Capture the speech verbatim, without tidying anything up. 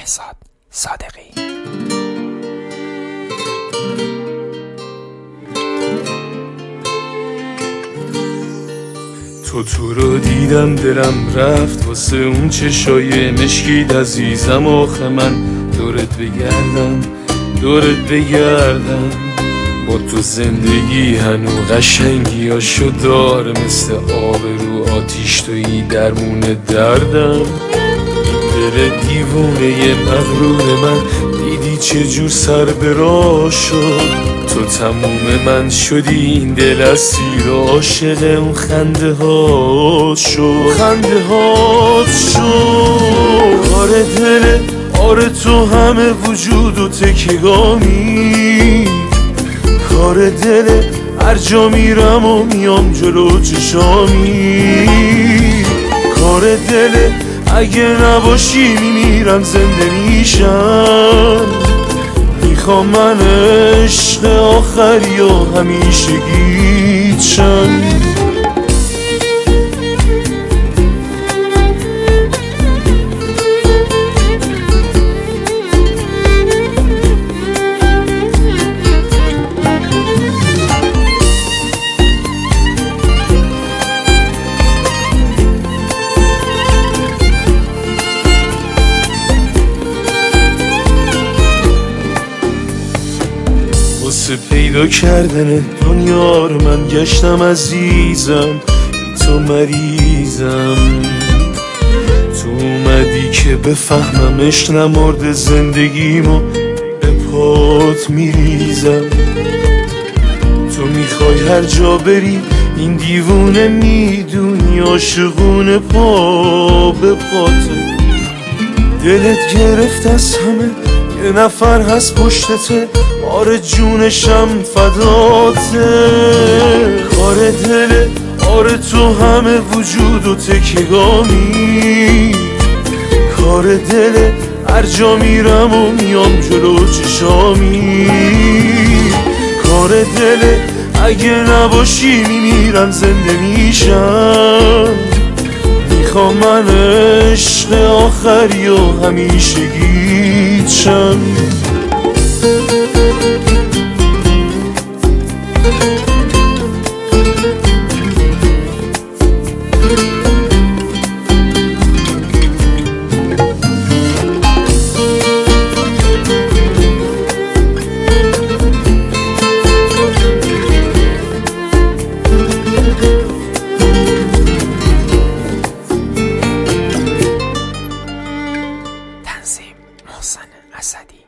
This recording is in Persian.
بهزاد صادقی. تو تو رو دیدم دلم رفت واسه اون چشای مشکید عزیزم. آخه من دورت بگردم دورت بگردم، با تو زندگی هنو قشنگیاشو داره، مثل آب رو آتیش تویی درمون دردم. دل دیوونه مغرور من دیدی چجور سر به راه شد، تو تموم من شدی این دل اسیر عاشق اون خنده ها شد، خنده ها شد. آره دل آره تو همه وجود و تکیگامی، کار دل هر جا میرم و میام جلو چشامی، کار دل اگه نباشی میمیرم زنده میشم. میخوام من عشق آخری و همیشگیت شم. واسه پیدا کردن دنیا رو من گشتم عزیزم، بی تو مریضم. تو اومدی که بفهمم عشق نمرده زندگیمو به پات میریزم. تو میخوای هر جا بری این دیوونه میدونی عاشقونه پا به پاته. دلت گرفت از همه یه نفر هست پشتته، آره جونشم فداته. کار دل آره تو همه وجود و تکیگامی، کار دل هر جا میرم و میام جلو چشامی، کار دل اگه نباشی میمیرم زنده میشم. میخوام من عشق آخری و همیشگیت شم. تنظیم محسن اسدی.